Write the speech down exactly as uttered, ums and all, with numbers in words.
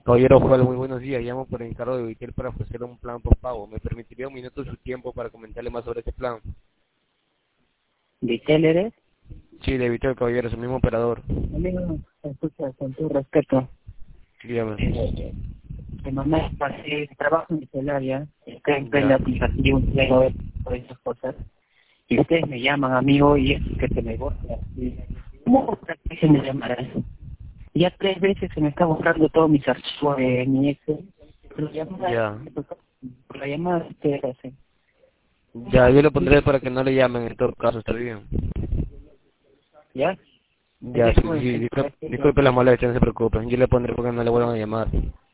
Caballero Osvaldo, muy buenos días. Llamo por encargo de Vitel para ofrecer un plan por pago. ¿Me permitiría un minuto de su tiempo para comentarle más sobre este plan? ¿Vitel eres? Sí, de Vitel, caballero, es el mismo operador. Amigo, escucha, con todo respeto. Dígame. Eh, mi mamá hace trabajo en Vitelaria, está en Ya. plena aplicación, luego por esas cosas. Y ustedes me llaman, amigo, y es que se me borra. Y, ¿cómo que se me llamará eso? Ya tres veces se me está borrando todos mis archivos de mi ex. Por la llamada, Ya. por la llamada que ustedes hacen. Ya, yo lo pondré para que no le llamen en todo caso, está bien. ¿Ya? Ya, sí, Teléfono sí, en disculpe, el disculpe la molestia, no se preocupen. Yo le pondré porque no le vuelvan a llamar.